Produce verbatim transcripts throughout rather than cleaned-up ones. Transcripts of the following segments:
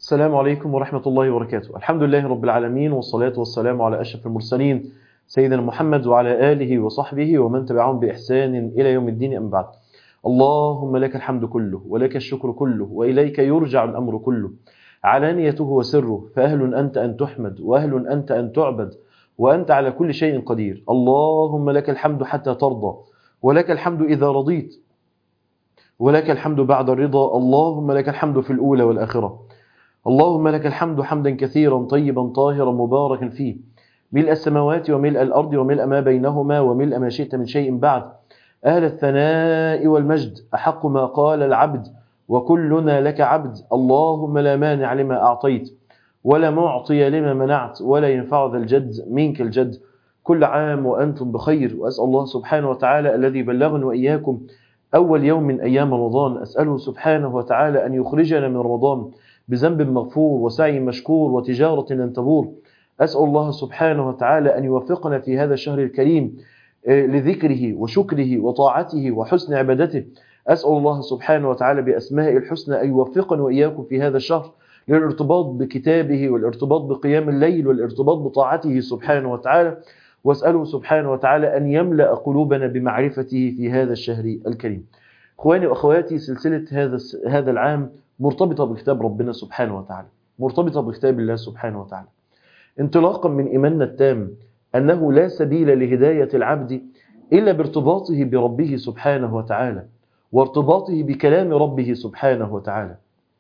السلام عليكم ورحمة الله وبركاته. الحمد لله رب العالمين، والصلاة والسلام على أشرف المرسلين سيدنا محمد وعلى آله وصحبه ومن تبعهم بإحسان إلى يوم الدين. أما بعد، اللهم لك الحمد كله ولك الشكر كله وإليك يرجع الأمر كله، علانيته وسره، فأهل أنت أن تحمد وأهل أنت أن تعبد وأنت على كل شيء قدير. اللهم لك الحمد حتى ترضى، ولك الحمد إذا رضيت، ولك الحمد بعد الرضا. اللهم لك الحمد في الأولى والآخرة. اللهم لك الحمد حمدا كثيرا طيبا طاهرا مباركا فيه، ملء السماوات وملء الأرض وملء ما بينهما وملء ما شئت من شيء بعد. أهل الثناء والمجد، أحق ما قال العبد وكلنا لك عبد. اللهم لا مانع لما أعطيت ولا معطي لما منعت ولا ينفع ذا الجد منك الجد. كل عام وأنتم بخير، وأسأل الله سبحانه وتعالى الذي بلغني وإياكم أول يوم من أيام رمضان، أسأله سبحانه وتعالى أن يخرجنا من رمضان بذنب مغفور وسعي مشكور وتجارة لن تبور. أسأل الله سبحانه وتعالى أن يوفقنا في هذا الشهر الكريم لذكره وشكره وطاعته وحسن عبادته. أسأل الله سبحانه وتعالى بأسمائه الحسنى أن يوفقنا وإياكم في هذا الشهر للارتباط بكتابه والارتباط بقيام الليل والارتباط بطاعته سبحانه وتعالى. وأسأله سبحانه وتعالى أن يملأ قلوبنا بمعرفته في هذا الشهر الكريم. إخواني وأخواتي، سلسلة هذا هذا العام مرتبطة بكتاب ربنا سبحانه وتعالى، مرتبطة بكتاب الله سبحانه وتعالى، انطلاقا من إيماننا التام أنه لا سبيل لهداية العبد إلا بارتباطه بربه سبحانه وتعالى وارتباطه بكلام ربه سبحانه وتعالى.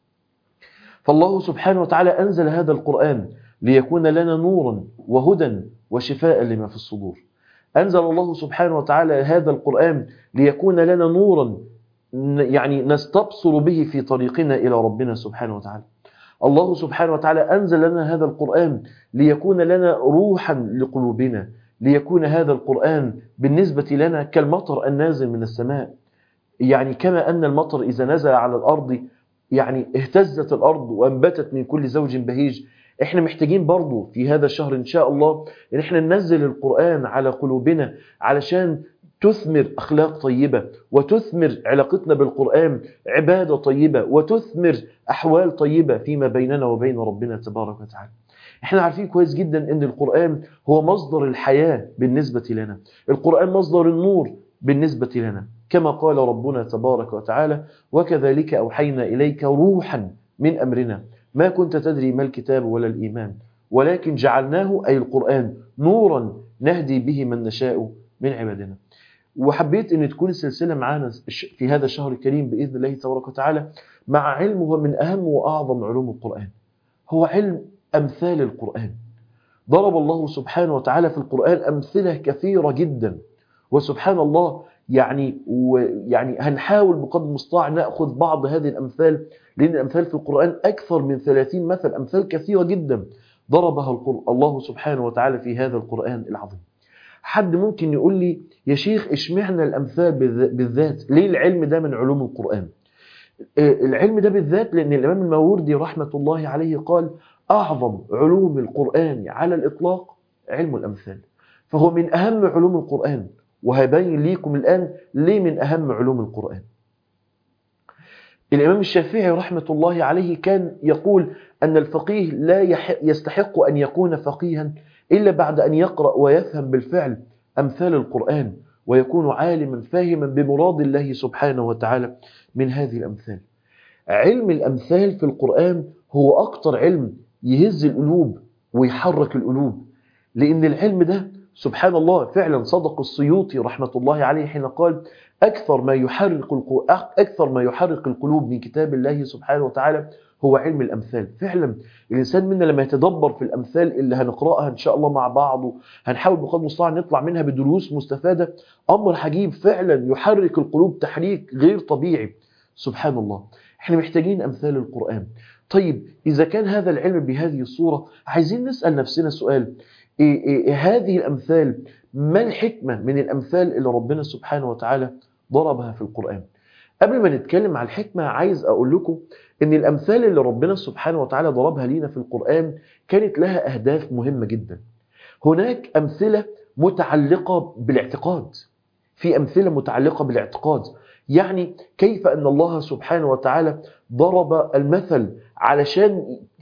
فالله سبحانه وتعالى أنزل هذا القرآن ليكون لنا نورا وهدى وشفاء لما في الصدور. أنزل الله سبحانه وتعالى هذا القرآن ليكون لنا نورا يعني نستبصر به في طريقنا إلى ربنا سبحانه وتعالى. الله سبحانه وتعالى أنزل لنا هذا القرآن ليكون لنا روحا لقلوبنا، ليكون هذا القرآن بالنسبة لنا كالمطر النازل من السماء. يعني كما أن المطر إذا نزل على الأرض يعني اهتزت الأرض وأنبتت من كل زوج بهيج، احنا محتاجين برضو في هذا الشهر إن شاء الله إن احنا ننزل القرآن على قلوبنا علشان تثمر أخلاق طيبة، وتثمر علاقتنا بالقرآن عبادة طيبة، وتثمر أحوال طيبة فيما بيننا وبين ربنا تبارك وتعالى. احنا عارفين كويس جدا ان القرآن هو مصدر الحياة بالنسبة لنا، القرآن مصدر النور بالنسبة لنا، كما قال ربنا تبارك وتعالى: وكذلك أوحينا إليك روحا من أمرنا ما كنت تدري ما الكتاب ولا الإيمان ولكن جعلناه أي القرآن نورا نهدي به من نشاء من عبادنا. وحبيت أن تكون السلسلة معانا في هذا الشهر الكريم بإذن الله تبارك وتعالى مع علم هو من أهم وأعظم علوم القرآن، هو علم أمثال القرآن. ضرب الله سبحانه وتعالى في القرآن أمثلة كثيرة جدا، وسبحان الله يعني ويعني هنحاول بقدر المستطاع نأخذ بعض هذه الأمثال، لأن الأمثال في القرآن أكثر من ثلاثين مثل، أمثال كثيرة جدا ضربها الله سبحانه وتعالى في هذا القرآن العظيم. حد ممكن يقول لي: يا شيخ اشمعنى الأمثال بالذات؟ ليه العلم ده من علوم القرآن؟ العلم ده بالذات لأن الإمام الماوردي رحمة الله عليه قال: أعظم علوم القرآن على الإطلاق علم الأمثال، فهو من أهم علوم القرآن. وهبين ليكم الآن ليه من أهم علوم القرآن. الإمام الشافعي رحمة الله عليه كان يقول أن الفقيه لا يستحق أن يكون فقيها إلا بعد أن يقرأ ويفهم بالفعل أمثال القرآن، ويكون عالما فاهما بمراد الله سبحانه وتعالى من هذه الأمثال. علم الأمثال في القرآن هو أكتر علم يهز القلوب ويحرك القلوب، لأن العلم ده سبحان الله فعلا صدق السيوطي رحمة الله عليه حين قال: أكثر ما يحرك أكثر ما يحرك القلوب من كتاب الله سبحانه وتعالى هو علم الأمثال. فعلا الإنسان منا لما يتدبر في الأمثال اللي هنقرأها إن شاء الله مع بعض، هنحاول بقدر المستطاع نطلع منها بدروس مستفادة، أمر عجيب فعلا يحرك القلوب تحريك غير طبيعي. سبحان الله، احنا محتاجين أمثال القرآن. طيب إذا كان هذا العلم بهذه الصورة، عايزين نسأل نفسنا سؤال: إيه إيه هذه الأمثال؟ ما الحكمة من الأمثال اللي ربنا سبحانه وتعالى ضربها في القرآن؟ قبل ما نتكلم على الحكمة، عايز أقول لكم إن الأمثال اللي ربنا سبحانه وتعالى ضربها لينا في القرآن كانت لها أهداف مهمة جدا. هناك أمثلة متعلقة بالاعتقاد، في أمثلة متعلقة بالاعتقاد، يعني كيف أن الله سبحانه وتعالى ضرب المثل علشان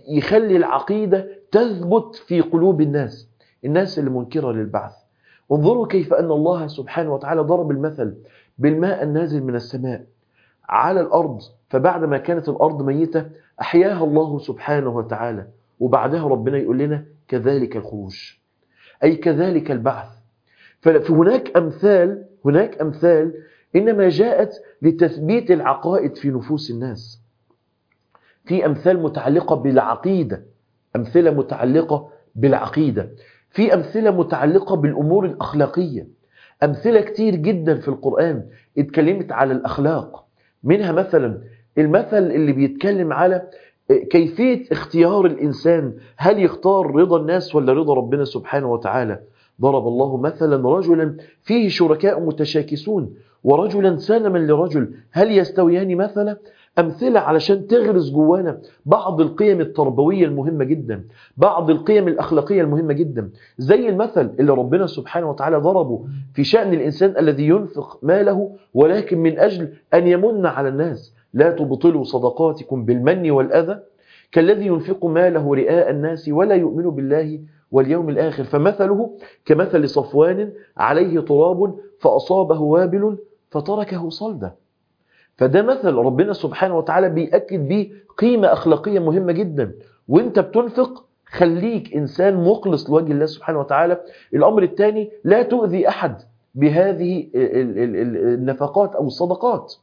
يخلي العقيدة تثبت في قلوب الناس، الناس اللي منكرة للبعث. انظروا كيف أن الله سبحانه وتعالى ضرب المثل بالماء النازل من السماء على الأرض، فبعدما كانت الأرض ميتة أحياها الله سبحانه وتعالى، وبعدها ربنا يقول لنا كذلك الخروج، أي كذلك البعث. فهناك أمثال هناك أمثال إنما جاءت لتثبيت العقائد في نفوس الناس. في أمثال متعلقة بالعقيدة، أمثلة متعلقة بالعقيدة في أمثلة متعلقة بالأمور الأخلاقية. أمثلة كتير جدا في القرآن اتكلمت على الأخلاق، منها مثلا المثل اللي بيتكلم على كيفية اختيار الإنسان، هل يختار رضا الناس ولا رضا ربنا سبحانه وتعالى. ضرب الله مثلا رجلا فيه شركاء متشاكسون ورجلا سلما لرجل، هل يستويان مثلا؟ أمثلة علشان تغرس جوانا بعض القيم التربوية المهمة جدا، بعض القيم الأخلاقية المهمة جدا، زي المثل اللي ربنا سبحانه وتعالى ضربه في شأن الإنسان الذي ينفق ماله ولكن من أجل أن يمن على الناس. لا تبطلوا صدقاتكم بالمن والأذى كالذي ينفق ماله رئاء الناس ولا يؤمن بالله واليوم الآخر، فمثله كمثل صفوان عليه تراب فأصابه وابل فتركه صلدا. فده مثل ربنا سبحانه وتعالى بيأكد بيه قيمة أخلاقية مهمة جدا. وانت بتنفق خليك إنسان مخلص لوجه الله سبحانه وتعالى. الأمر الثاني، لا تؤذي أحد بهذه النفقات أو الصدقات.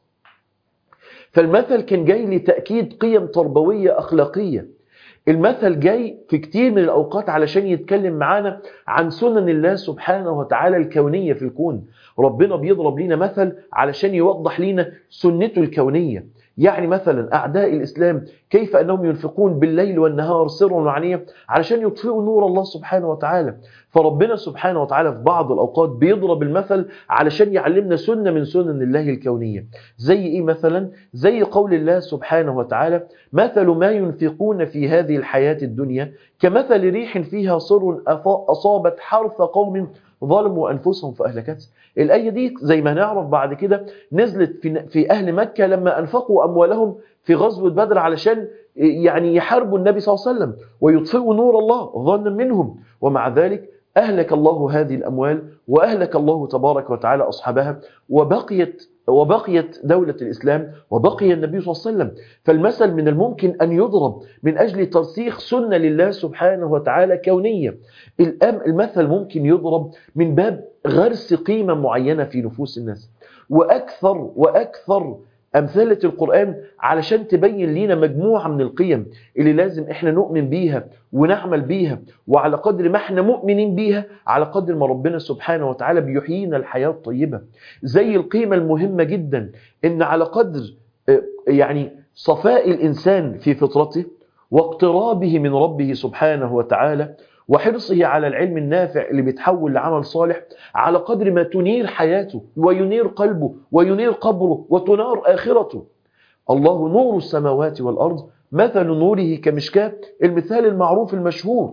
فالمثل كان جاي لتأكيد قيم تربوية أخلاقية. المثل جاي في كتير من الأوقات علشان يتكلم معانا عن سنن الله سبحانه وتعالى الكونية في الكون. ربنا بيضرب لنا مثل علشان يوضح لنا سنته الكونية. يعني مثلا أعداء الإسلام كيف أنهم ينفقون بالليل والنهار سرا وعلانية علشان يطفئوا نور الله سبحانه وتعالى. فربنا سبحانه وتعالى في بعض الأوقات بيضرب المثل علشان يعلمنا سنة من سنن الله الكونية. زي إيه مثلا؟ زي قول الله سبحانه وتعالى: مثل ما ينفقون في هذه الحياة الدنيا كمثل ريح فيها صر أصابت حرث قوم ظلموا أنفسهم فأهلكتها. الآية دي زي ما هنعرف بعد كده نزلت في, في أهل مكة لما أنفقوا أموالهم في غزوة بدر علشان يعني يحاربوا النبي صلى الله عليه وسلم ويطفئوا نور الله ظنا منهم، ومع ذلك أهلك الله هذه الأموال وأهلك الله تبارك وتعالى أصحابها، وبقيت وبقيت دولة الإسلام وبقي النبي صلى الله عليه وسلم. فالمثل من الممكن أن يضرب من أجل ترسيخ سنة لله سبحانه وتعالى كونية. المثل ممكن يضرب من باب غرس قيمة معينة في نفوس الناس. وأكثر وأكثر أمثلة القرآن علشان تبين لنا مجموعة من القيم اللي لازم إحنا نؤمن بيها ونعمل بيها، وعلى قدر ما إحنا مؤمنين بيها على قدر ما ربنا سبحانه وتعالى بيحيينا الحياة الطيبة. زي القيمة المهمة جدا إن على قدر يعني صفاء الإنسان في فطرته واقترابه من ربه سبحانه وتعالى وحرصه على العلم النافع اللي بيتحول لعمل صالح، على قدر ما تنير حياته وينير قلبه وينير قبره وتنار آخرته. الله نور السماوات والأرض مثل نوره كمشكاة، المثال المعروف المشهور.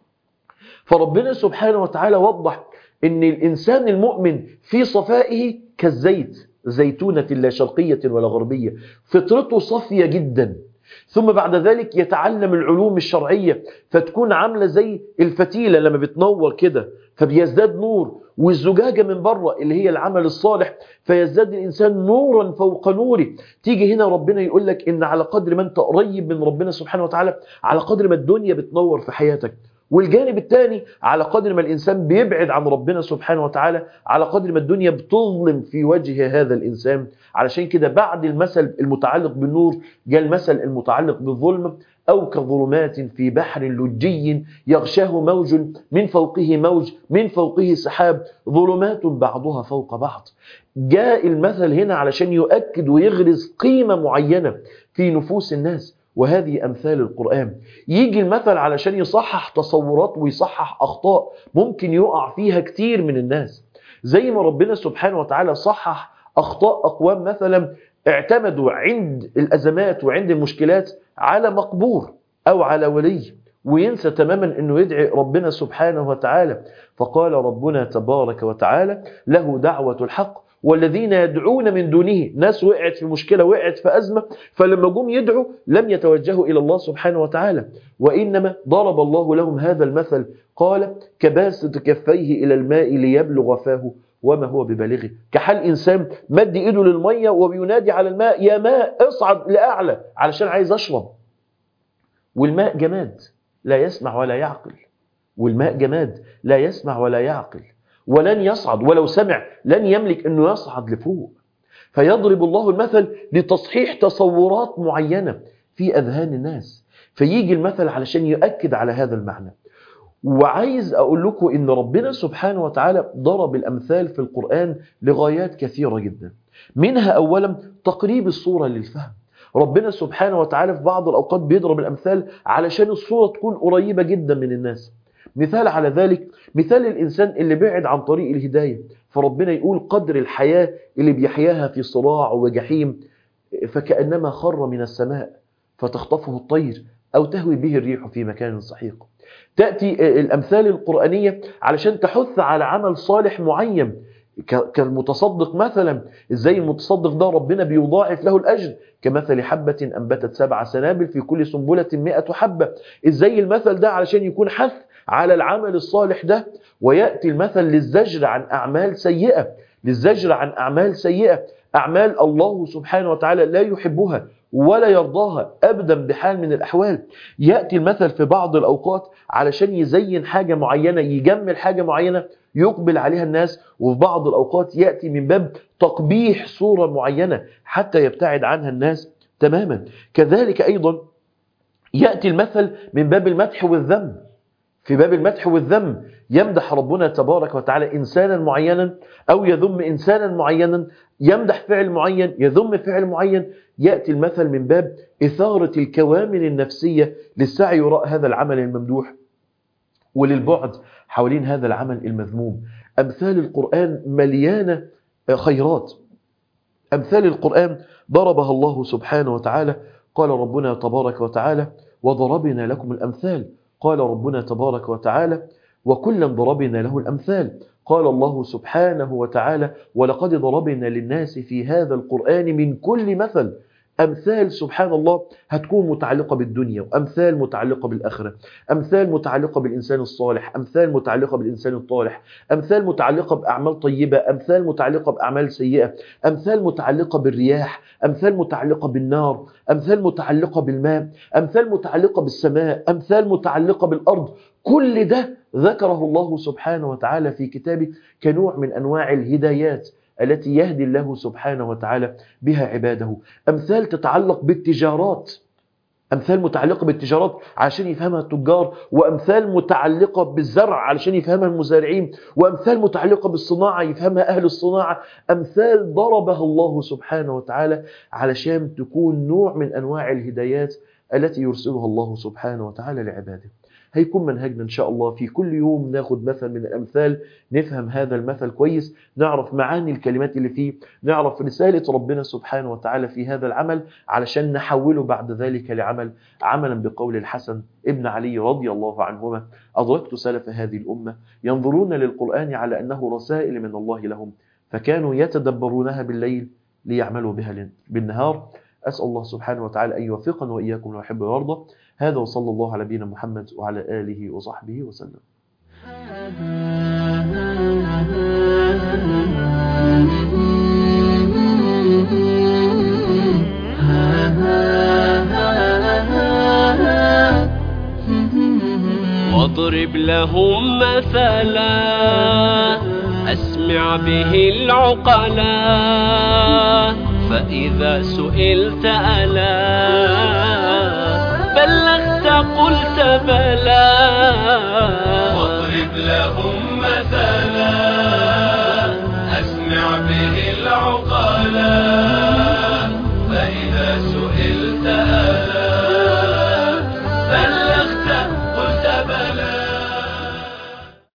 فربنا سبحانه وتعالى وضح ان الإنسان المؤمن في صفائه كالزيت، زيتونة لا شرقية ولا غربية، فطرته صافية جدا، ثم بعد ذلك يتعلم العلوم الشرعية فتكون عاملة زي الفتيلة لما بتنور كده فبيزداد نور، والزجاجة من بره اللي هي العمل الصالح فيزداد الإنسان نورا فوق نوره. تيجي هنا ربنا يقول لك إن على قدر ما أنت قريب من ربنا سبحانه وتعالى على قدر ما الدنيا بتنور في حياتك، والجانب الثاني على قدر ما الإنسان بيبعد عن ربنا سبحانه وتعالى على قدر ما الدنيا بتظلم في وجه هذا الإنسان. علشان كده بعد المثل المتعلق بالنور جاء المثل المتعلق بالظلم: أو كظلمات في بحر لجي يغشاه موج من فوقه موج من فوقه سحاب ظلمات بعضها فوق بعض. جاء المثل هنا علشان يؤكد ويغرس قيمة معينة في نفوس الناس، وهذه أمثال القرآن. يجي المثل علشان يصحح تصورات ويصحح أخطاء ممكن يقع فيها كتير من الناس، زي ما ربنا سبحانه وتعالى صحح أخطاء أقوام مثلا اعتمدوا عند الأزمات وعند المشكلات على مقبور أو على ولي، وينسى تماما أنه يدعي ربنا سبحانه وتعالى. فقال ربنا تبارك وتعالى: له دعوة الحق والذين يدعون من دونه، ناس وقعت في مشكلة، وقعت في أزمة، فلما جم يدعوا لم يتوجهوا إلى الله سبحانه وتعالى، وإنما ضرب الله لهم هذا المثل قال كباسط كفيه إلى الماء ليبلغ فاه وما هو ببالغه، كحال إنسان مد إيده للمية وبينادي على الماء يا ماء اصعد لأعلى علشان عايز أشرب، والماء جماد لا يسمع ولا يعقل، والماء جماد لا يسمع ولا يعقل، ولن يصعد، ولو سمع لن يملك أنه يصعد لفوق. فيضرب الله المثل لتصحيح تصورات معينة في أذهان الناس، فيجي المثل علشان يؤكد على هذا المعنى. وعايز أقول لكم إن ربنا سبحانه وتعالى ضرب الأمثال في القرآن لغايات كثيرة جدا، منها أولا تقريب الصورة للفهم. ربنا سبحانه وتعالى في بعض الأوقات بيضرب الأمثال علشان الصورة تكون قريبة جدا من الناس. مثال على ذلك مثال الإنسان اللي بعد عن طريق الهداية، فربنا يقول قدر الحياة اللي بيحياها في صراع وجحيم فكأنما خر من السماء فتخطفه الطير أو تهوي به الريح في مكان سحيق. تأتي الأمثال القرآنية علشان تحث على عمل صالح معين، كالمتصدق مثلا، ازاي المتصدق ده ربنا بيضاعف له الأجر، كمثل حبة أنبتت سبع سنابل في كل سنبلة مئة حبة. ازاي المثل ده علشان يكون حث على العمل الصالح ده. ويأتي المثل للزجر عن أعمال سيئة، للزجر عن أعمال سيئة، أعمال الله سبحانه وتعالى لا يحبها ولا يرضاها أبدا بحال من الأحوال. يأتي المثل في بعض الأوقات علشان يزين حاجة معينة، يجمل حاجة معينة يقبل عليها الناس، وفي بعض الأوقات يأتي من باب تقبيح صورة معينة حتى يبتعد عنها الناس تماما. كذلك أيضا يأتي المثل من باب المدح والذم. في باب المدح والذم يمدح ربنا تبارك وتعالى إنسانا معينا أو يذم إنسانا معينا، يمدح فعل معين يذم فعل معين. يأتي المثل من باب إثارة الكوامن النفسية للسعي وراء هذا العمل الممدوح وللبعد حوالين هذا العمل المذموم. أمثال القرآن مليانة خيرات، أمثال القرآن ضربها الله سبحانه وتعالى. قال ربنا تبارك وتعالى وضربنا لكم الأمثال. قال ربنا تبارك وتعالى وكلا ضربنا له الأمثال. قال الله سبحانه وتعالى ولقد ضربنا للناس في هذا القرآن من كل مثل. أمثال سبحان الله هتكون متعلقة بالدنيا، وأمثال متعلقة بالآخرة، أمثال متعلقة بالإنسان الصالح، أمثال متعلقة بالإنسان الطالح، أمثال متعلقة بأعمال طيبة، أمثال متعلقة بأعمال سيئة، أمثال متعلقة بالرياح، أمثال متعلقة بالنار، أمثال متعلقة بالماء، أمثال متعلقة بالسماء، أمثال متعلقة بالأرض. كل ده ذكره الله سبحانه وتعالى في كتابه كنوع من أنواع الهدايات التي يهدي الله سبحانه وتعالى بها عباده. أمثال تتعلق بالتجارات، أمثال متعلقة بالتجارات علشان يفهمها التجار، وأمثال متعلقة بالزرع علشان يفهمها المزارعين، وأمثال متعلقة بالصناعة يفهمها أهل الصناعة. أمثال ضربها الله سبحانه وتعالى علشان تكون نوع من أنواع الهدايات التي يرسلها الله سبحانه وتعالى لعباده. هيكون منهجنا إن شاء الله في كل يوم ناخد مثل من الأمثال، نفهم هذا المثل كويس، نعرف معاني الكلمات اللي فيه، نعرف رسالة ربنا سبحانه وتعالى في هذا العمل علشان نحوله بعد ذلك لعمل، عملا بقول الحسن ابن علي رضي الله عنهما أدركت سلف هذه الأمة ينظرون للقرآن على أنه رسائل من الله لهم، فكانوا يتدبرونها بالليل ليعملوا بها بالنهار. أسأل الله سبحانه وتعالى أن يوفقنا وإياكم ويحب ويرضى. هذا وصلى الله على نبينا محمد وعلى آله وصحبه وسلم. واضرب لهم مثلا أسمع به العقلا، فإذا سئلت ألا بلغت قلت بلى. واضرب لهم